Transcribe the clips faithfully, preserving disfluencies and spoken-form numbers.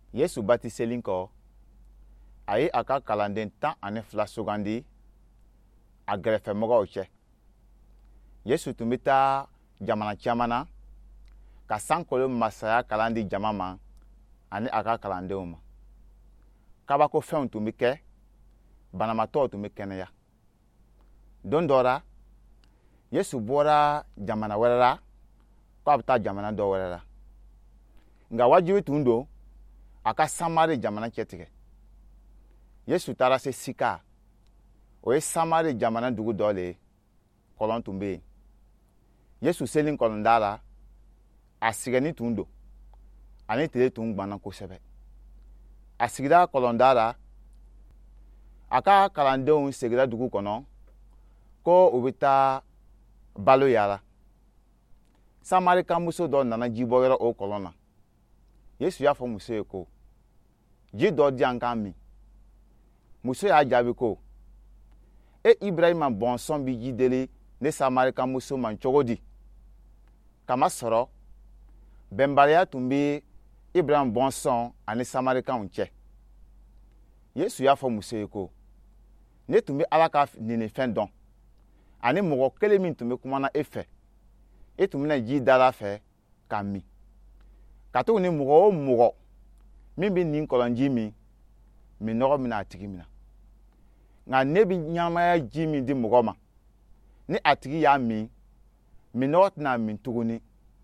Yesu batiselin kɔ a ye a ka kalanden tan ani fila sugandi a gɛrɛfɛmɔgɔw cɛ. Yesu tun bɛ taa jamana caman na ka sankolo masaya kalan di jama ma ani a ka kalandenw ma. Kabako fɛnw tun bɛ kɛ, banamatɔw tun bɛ kɛnɛya. Don dɔ la, Yesu bɔra jamana wɛrɛ la k'a bɛ taa jamana dɔ wɛrɛ la. Nka wajibi tun don a ka Samari jamana cɛtigɛ. Yesu taara se Sika, o ye Samari jamana dugu dɔ le ye, kɔlɔn tun bɛ yen. Yesu selen kɔlɔnda la, a sigɛnni tun don, ani tile tun gwanna kosɛbɛ. A sigira kɔlɔnda la, a ka kalandenw segira dugu kɔnɔ ko u bɛ taa balo yaala. Samarika muso dɔ nana ji bɔ yɔrɔ o kɔlɔn na. Yesu y'a fɔ muso ye ko ji dɔ di yan k'an min. Muso y'a jaabi ko e Ibrahima bɔnsɔn bi ji deli ne Samarika muso man cogo di? Kamasɔrɔ bɛnbaliya tun bɛ Ibrahima bɔnsɔn ani Samarikanw cɛ. Yesu y'a fɔ muso ye ko ne tun bɛ Ala ka ninifɛn dɔn, ani mɔgɔ kelen min tun bɛ kumana e fɛ, e tun bɛna ji dala fɛ k'a min. Ka tugu ni mɔgɔ o mɔgɔ min bɛ nin kɔlɔnji min, minɔgɔ min a tigi minna. Nka ne bɛ ɲamaya ji min di mɔgɔ ma, ni a tigi y'a min, minɔgɔ tɛna min tuguni.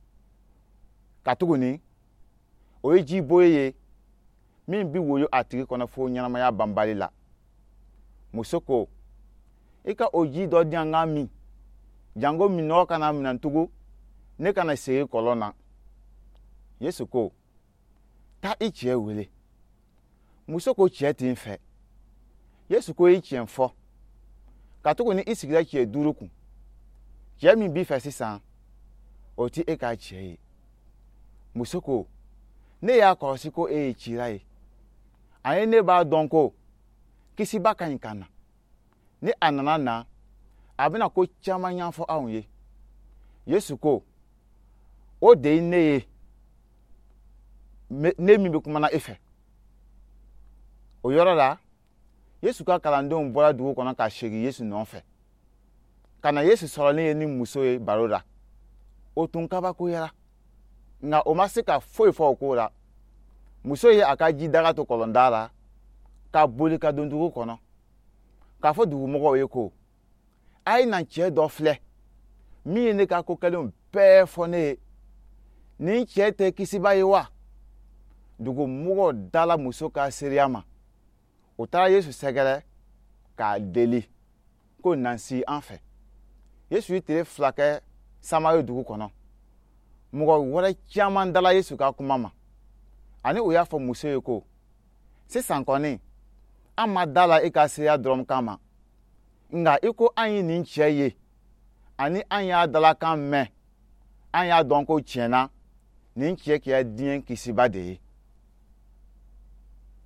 Ka tuguni, o ye ji boye ye min bɛ woyo a tigi kɔnɔ fo ɲɛnamaya banbali la. Muso ko, i ka o ji dɔ di yan k'an min, jango minɔgɔ kana minɛ tugun, ne kana segin kɔlɔn na. Yesu ko, taa i cɛ wele. Muso ko cɛ t'i fɛ. Yesu ko i cɛn fɔ. Ka tuguni i sigira cɛ duuru kun. Cɛ min b'i fɛ sisan, o ti e ka cɛ ye. Muso ko, ne y'a kɔlɔsi ko e ye cira ye. Ani ne b'a dɔn ko kisiba ka ɲi ka na. Ni a nana na, a bɛna ko caman ɲɛfɔ anw ye. Yesu ko, o de ye ne ye, ne min bɛ kumana e fɛ. O yɔrɔ la, Yesu ka kalandenw bɔra dugu kɔnɔ ka segin Yesu nɔfɛ. Ka na Yesu sɔrɔlen ye ni muso ye baro la. O tun kabakoyara. Nka o ma se ka foyi fɔ o ko la. Muso ye a ka ji daga to kɔlɔnda la, ka boli ka don dugu kɔnɔ. K'a fɔ dugumɔgɔw ye ko, a ye na cɛ dɔ filɛ, min ye ne ka ko kɛlenw bɛɛ fɔ ne ye. Nin cɛ tɛ kisiba ye wa? Dugumɔgɔw dala muso ka seereya ma. O taara Yesu sɛgɛrɛ k'a deli ko nan si an fɛ. Yesu ye tile fila kɛ Samari dugu kɔnɔ. Mɔgɔ wɛrɛ caman dala Yesu ka kuma ma. Ani o y'a fɔ muso ye ko, sisan kɔni, an ma dala e ka seereya dɔrɔn kama. Nka i ko an ye nin cɛ ye, ani an y'a dalakan mɛn, an y'a dɔn ko tiɲɛna, nin cɛ kɛra diɲɛ kisiba de ye.